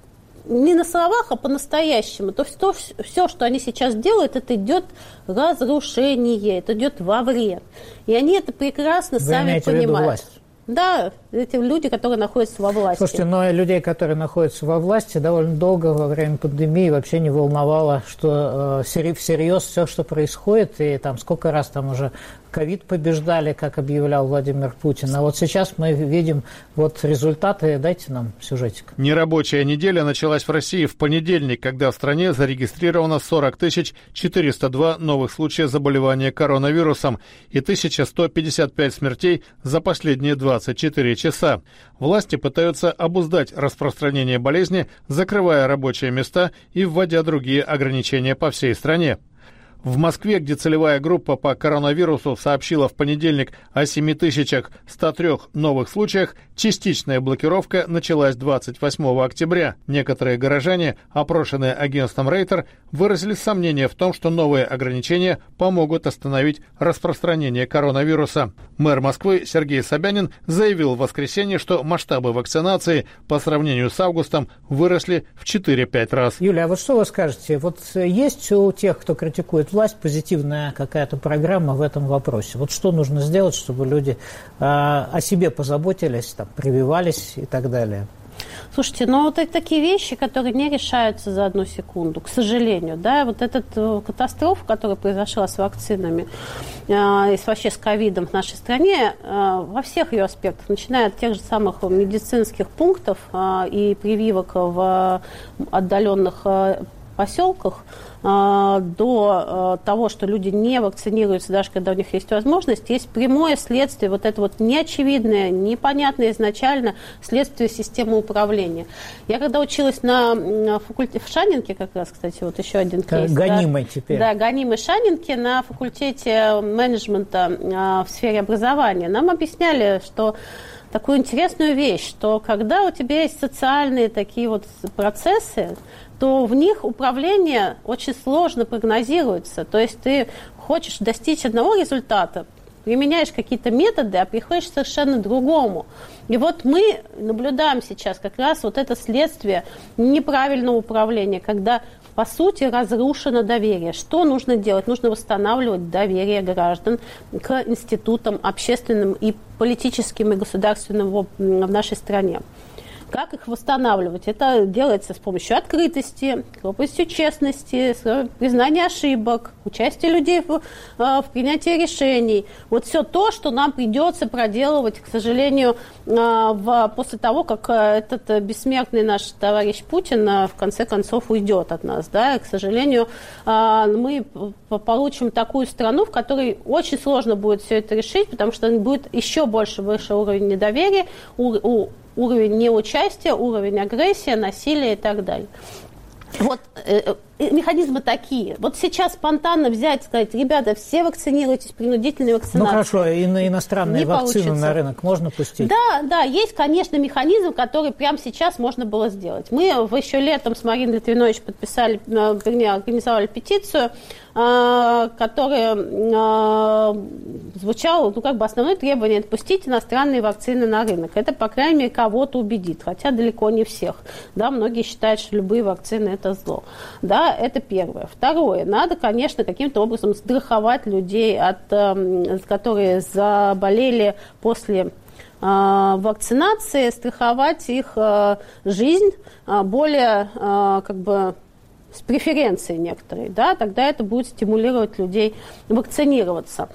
не на словах, а по-настоящему, то все, что они сейчас делают, это идет разрушение, это идет во вред. И они это прекрасно сами понимают. Да, эти люди, которые находятся во власти. Слушайте, но людей, которые находятся во власти, довольно долго во время пандемии вообще не волновало, что всерьез все, что происходит, и там сколько раз там уже ковид побеждали, как объявлял Владимир Путин. А вот сейчас мы видим вот результаты. Дайте нам сюжетик. Нерабочая неделя началась в России в понедельник, когда в стране зарегистрировано 40 402 новых случая заболевания коронавирусом и 1155 смертей за последние 24 часа. Власти пытаются обуздать распространение болезни, закрывая рабочие места и вводя другие ограничения по всей стране. В Москве, где целевая группа по коронавирусу сообщила в понедельник о 7103 новых случаях, частичная блокировка началась 28 октября. Некоторые горожане, опрошенные агентством Рейтер, выразили сомнение в том, что новые ограничения помогут остановить распространение коронавируса. Мэр Москвы Сергей Собянин заявил в воскресенье, что масштабы вакцинации по сравнению с августом выросли в 4-5 раз. Юлия, а вот что вы скажете? Вот есть у тех, кто критикует власть, позитивная какая-то программа в этом вопросе? Вот что нужно сделать, чтобы люди о себе позаботились, там, прививались и так далее? Слушайте, ну вот это такие вещи, которые не решаются за одну секунду, к сожалению, да, вот эта катастрофа, которая произошла с вакцинами и вообще с ковидом в нашей стране, во всех ее аспектах, начиная от тех же самых медицинских пунктов и прививок в отдаленных поселках, до того, что люди не вакцинируются, даже когда у них есть возможность, есть прямое следствие, вот это вот неочевидное, непонятное изначально следствие системы управления. Я когда училась на факультете в Шанинке, как раз, кстати, вот еще один кейс. Гонимой теперь. Да, гонимой Шанинке на факультете менеджмента в сфере образования. Нам объясняли, что такую интересную вещь, что когда у тебя есть социальные такие вот процессы, то в них управление очень сложно прогнозируется. То есть ты хочешь достичь одного результата, применяешь какие-то методы, а приходишь к совершенно другому. И вот мы наблюдаем сейчас как раз вот это следствие неправильного управления, когда, по сути, разрушено доверие. Что нужно делать? Нужно восстанавливать доверие граждан к институтам общественным и политическим и государственным в нашей стране. Как их восстанавливать? Это делается с помощью открытости, с помощью честности, признания ошибок, участия людей в принятии решений. Вот все то, что нам придется проделывать, к сожалению, после того, как этот бессмертный наш товарищ Путин в конце концов уйдет от нас. Да? И, к сожалению, мы получим такую страну, в которой очень сложно будет все это решить, потому что будет еще больше выше уровень недоверия, уровень неучастия, уровень агрессии, насилия и так далее. Вот механизмы такие. Вот сейчас спонтанно взять и сказать, ребята, все вакцинируйтесь, принудительной вакцинацией. Ну хорошо, и на иностранные вакцины получится. На рынок можно пустить? Да, есть, конечно, механизм, который прямо сейчас можно было сделать. Мы еще летом с Мариной Литвинович организовали петицию, которая звучала, основное требование – отпустить иностранные вакцины на рынок. Это, по крайней мере, кого-то убедит, хотя далеко не всех. Да, многие считают, что любые вакцины – это зло. Да, это первое. Второе. Надо, конечно, каким-то образом страховать людей, которые заболели после вакцинации, страховать их жизнь более с преференцией некоторой, да, тогда это будет стимулировать людей вакцинироваться.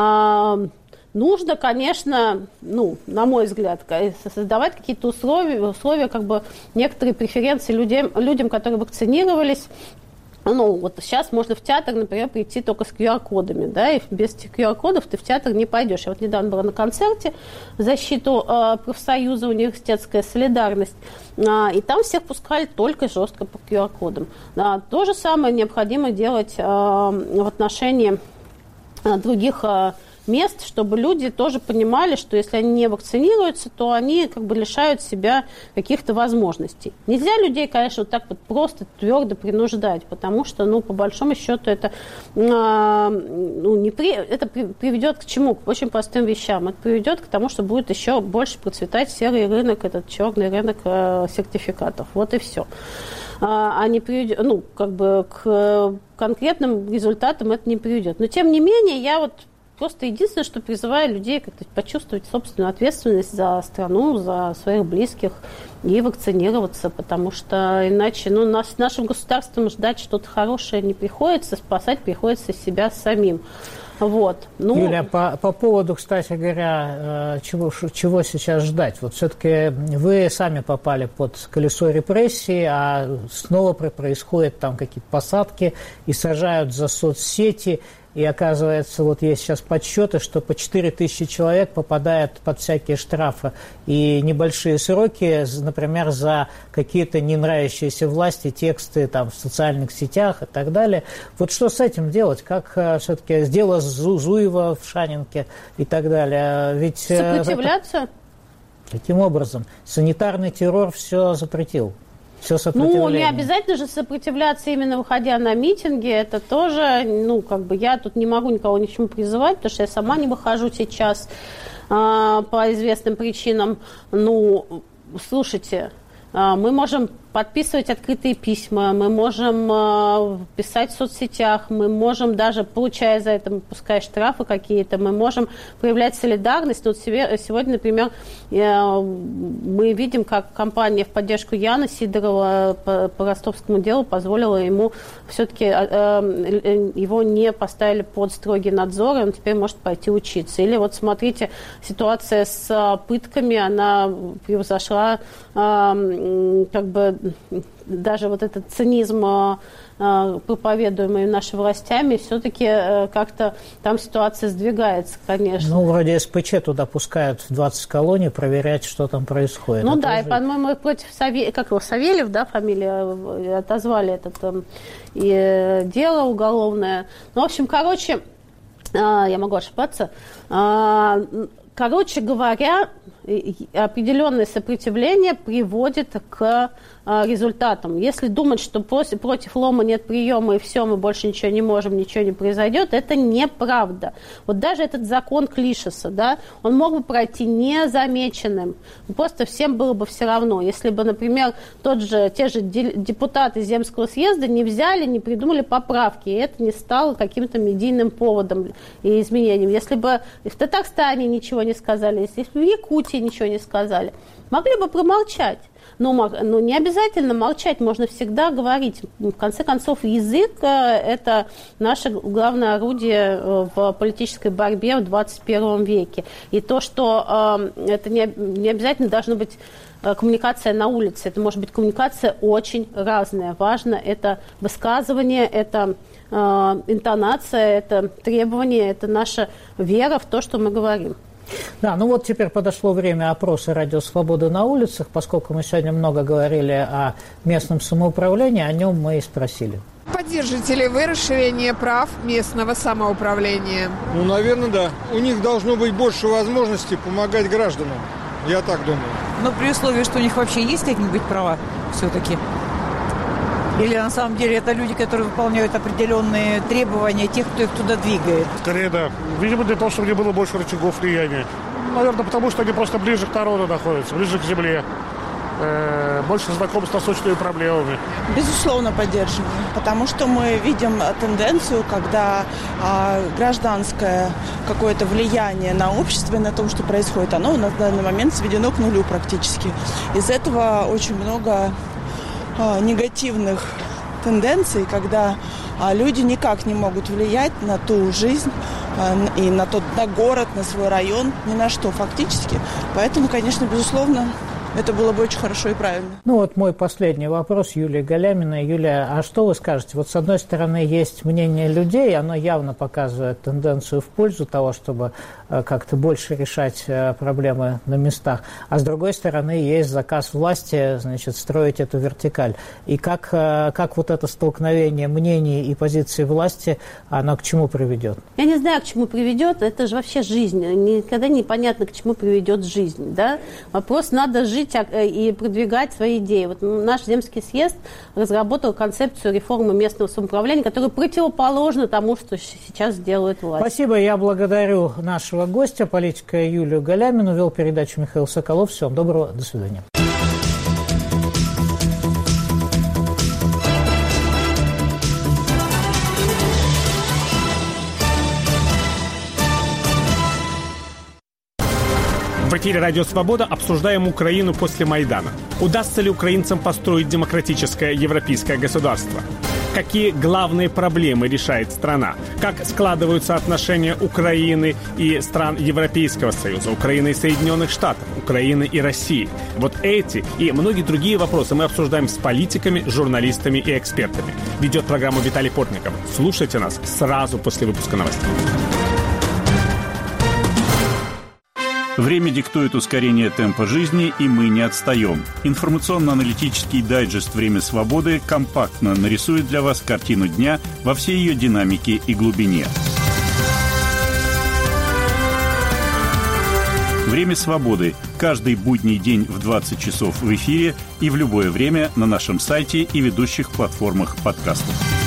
Нужно, конечно, на мой взгляд, создавать какие-то условия некоторые преференции людям, которые вакцинировались. Вот сейчас можно в театр, например, прийти только с QR-кодами, да, и без этих QR-кодов ты в театр не пойдешь. Я вот недавно была на концерте в защиту профсоюза «Университетская солидарность», и там всех пускали только жестко по QR-кодам. То же самое необходимо делать в отношении других мест, чтобы люди тоже понимали, что если они не вакцинируются, то они лишают себя каких-то возможностей. Нельзя людей, конечно, вот так вот просто твердо принуждать, потому что, по большому счету, это приведет к чему? К очень простым вещам. Это приведет к тому, что будет еще больше процветать серый рынок, этот черный рынок сертификатов. Вот и все. не приведет, к конкретным результатам это не приведет. Но, тем не менее, я вот просто единственное, что призываю людей как-то почувствовать собственную ответственность за страну, за своих близких и вакцинироваться, потому что иначе нашим государством ждать что-то хорошее не приходится, спасать приходится себя самим. Вот. Юлия, по поводу, кстати говоря, чего сейчас ждать? Вот все-таки вы сами попали под колесо репрессий, а снова происходят там какие-то посадки и сажают за соцсети. И оказывается, вот есть сейчас подсчеты, что по 4000 человек попадают под всякие штрафы и небольшие сроки, например, за какие-то не нравящиеся власти тексты там, в социальных сетях и так далее. Вот что с этим делать? Как все-таки дело Зуева в Шанинке и так далее? Ведь сопротивляться? Каким образом? Санитарный террор все запретил. Не обязательно же сопротивляться именно выходя на митинги. Это тоже, я тут не могу никого ни к чему призывать, потому что я сама не выхожу сейчас по известным причинам. Слушайте, мы можем подписывать открытые письма, мы можем писать в соцсетях, мы можем даже, получая за это, пускай штрафы какие-то, мы можем проявлять солидарность. Вот сегодня, например, мы видим, как компания в поддержку Яна Сидорова по ростовскому делу позволила ему все-таки, его не поставили под строгий надзор, и он теперь может пойти учиться. Или вот смотрите, ситуация с пытками, она превзошла даже вот этот цинизм, проповедуемый нашими властями, все-таки как-то там ситуация сдвигается, конечно. Вроде СПЧ туда пускают в 20 колоний проверять, что там происходит. И, по-моему, против Савельев, да, фамилия, отозвали это дело уголовное. В общем, я могу ошибаться. Короче говоря, определенное сопротивление приводит к результатам. Если думать, что против лома нет приема и все, мы больше ничего не можем, ничего не произойдет, это неправда. Вот даже этот закон Клишеса, да, он мог бы пройти незамеченным. Просто всем было бы все равно. Если бы, например, те же депутаты Земского съезда не взяли, не придумали поправки, и это не стало каким-то медийным поводом и изменением. Если бы в Татарстане ничего не сказали, если бы в Якутии ничего не сказали, могли бы промолчать. Но не обязательно молчать, можно всегда говорить. В конце концов, язык – это наше главное орудие в политической борьбе в 21 веке. И то, что это не обязательно должна быть коммуникация на улице, это может быть коммуникация очень разная. Важно это высказывание, это интонация, это требование, это наша вера в то, что мы говорим. Да, теперь подошло время опроса «Радио Свобода» на улицах. Поскольку мы сегодня много говорили о местном самоуправлении, о нем мы и спросили. Поддержите ли вы расширение прав местного самоуправления? Наверное, да. У них должно быть больше возможностей помогать гражданам. Я так думаю. При условии, что у них вообще есть какие-нибудь права все-таки? Или на самом деле это люди, которые выполняют определенные требования тех, кто их туда двигает? Скорее, да. Видимо, для того, чтобы у них было больше рычагов влияния. Наверное, потому что они просто ближе к народу находятся, ближе к земле. Больше знакомы с насущными проблемами. Безусловно, поддерживаем. Потому что мы видим тенденцию, когда гражданское какое-то влияние на общество и на то, что происходит, оно на данный момент сведено к нулю практически. Из этого очень много негативных тенденций, когда люди никак не могут влиять на ту жизнь и на город, на свой район, ни на что фактически. Поэтому, конечно, безусловно, это было бы очень хорошо и правильно. Мой последний вопрос Юлии Галяминой. Юлия, а что вы скажете? С одной стороны, есть мнение людей, оно явно показывает тенденцию в пользу того, чтобы как-то больше решать проблемы на местах. А с другой стороны, есть заказ власти, строить эту вертикаль. И как это столкновение мнений и позиций власти, оно к чему приведет? Я не знаю, к чему приведет. Это же вообще жизнь. Никогда непонятно, к чему приведет жизнь. Да? Вопрос, надо жить и продвигать свои идеи. Наш Земский съезд разработал концепцию реформы местного самоуправления, которая противоположна тому, что сейчас делает власть. Спасибо. Я благодарю нашего гостя, политика Юлию Галямину. Вел передачу Михаил Соколов. Всем доброго. До свидания. В эфире «Радио Свобода» обсуждаем Украину после Майдана. Удастся ли украинцам построить демократическое европейское государство? Какие главные проблемы решает страна? Как складываются отношения Украины и стран Европейского Союза, Украины и Соединенных Штатов, Украины и России? Вот эти и многие другие вопросы мы обсуждаем с политиками, журналистами и экспертами. Ведет программу Виталий Портников. Слушайте нас сразу после выпуска новостей. Время диктует ускорение темпа жизни, и мы не отстаем. Информационно-аналитический дайджест «Время свободы» компактно нарисует для вас картину дня во всей ее динамике и глубине. «Время свободы» каждый будний день в 20 часов в эфире и в любое время на нашем сайте и ведущих платформах подкастов.